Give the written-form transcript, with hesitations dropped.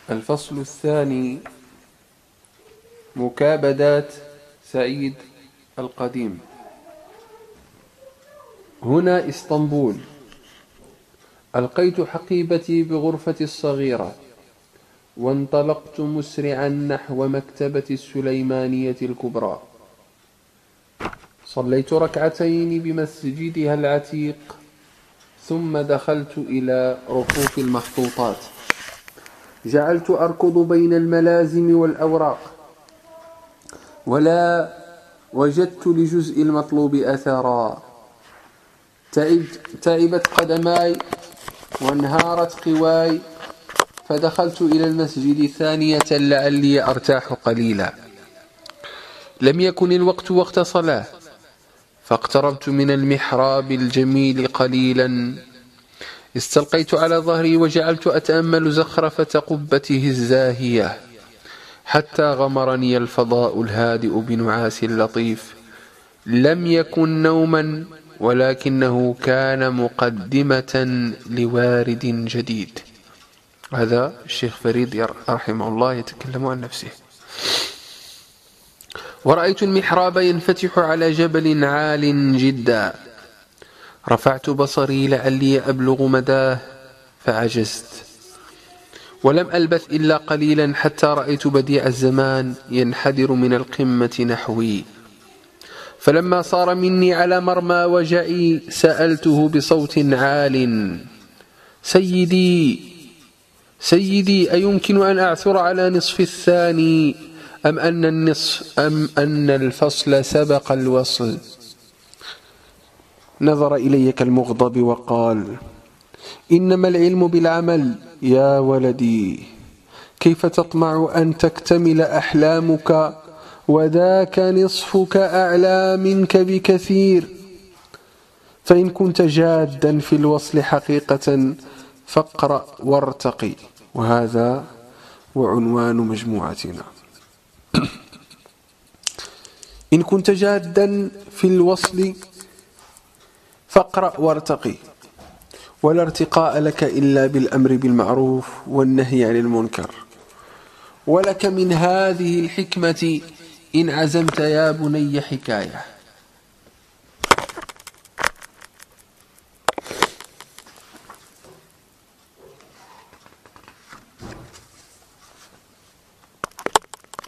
الفصل الثاني: مكابدات سعيد القديم. هنا اسطنبول. ألقيت حقيبتي بغرفتي الصغيرة وانطلقت مسرعا نحو مكتبة السليمانية الكبرى. صليت ركعتين بمسجدها العتيق، ثم دخلت إلى رفوف المخطوطات. جعلت أركض بين الملازم والأوراق، ولا وجدت لجزء المطلوب أثرا. تعبت قدماي وانهارت قواي، فدخلت إلى المسجد ثانية لعلي أرتاح قليلا. لم يكن الوقت وقت صلاة، فاقتربت من المحراب الجميل قليلا. استلقيت على ظهري وجعلت أتأمل زخرفة قبته الزاهية، حتى غمرني الفضاء الهادئ بنعاس لطيف. لم يكن نوما، ولكنه كان مقدمة لوارد جديد. هذا الشيخ فريد رحمه الله يتكلم عن نفسه. ورأيت المحراب ينفتح على جبل عال جدا. رفعت بصري لعلي أبلغ مداه، فعجزت. ولم ألبث إلا قليلا حتى رأيت بديع الزمان ينحدر من القمة نحوي. فلما صار مني على مرمى وجعي سألته بصوت عال: سيدي أيمكن أن أعثر على نصف الثاني، أم أن الفصل سبق الوصل؟ نظر إلي كالمغضب وقال: إنما العلم بالعمل يا ولدي. كيف تطمع أن تكتمل أحلامك وذاك نصفك أعلى منك بكثير؟ فإن كنت جادا في الوصل حقيقة فاقرأ وارتقي. وهذا وعنوان مجموعتنا. إن كنت جادا في الوصل فاقرأ وارتقي، ولا ارتقاء لك إلا بالأمر بالمعروف والنهي عن المنكر. ولك من هذه الحكمة إن عزمت يا بني حكاية.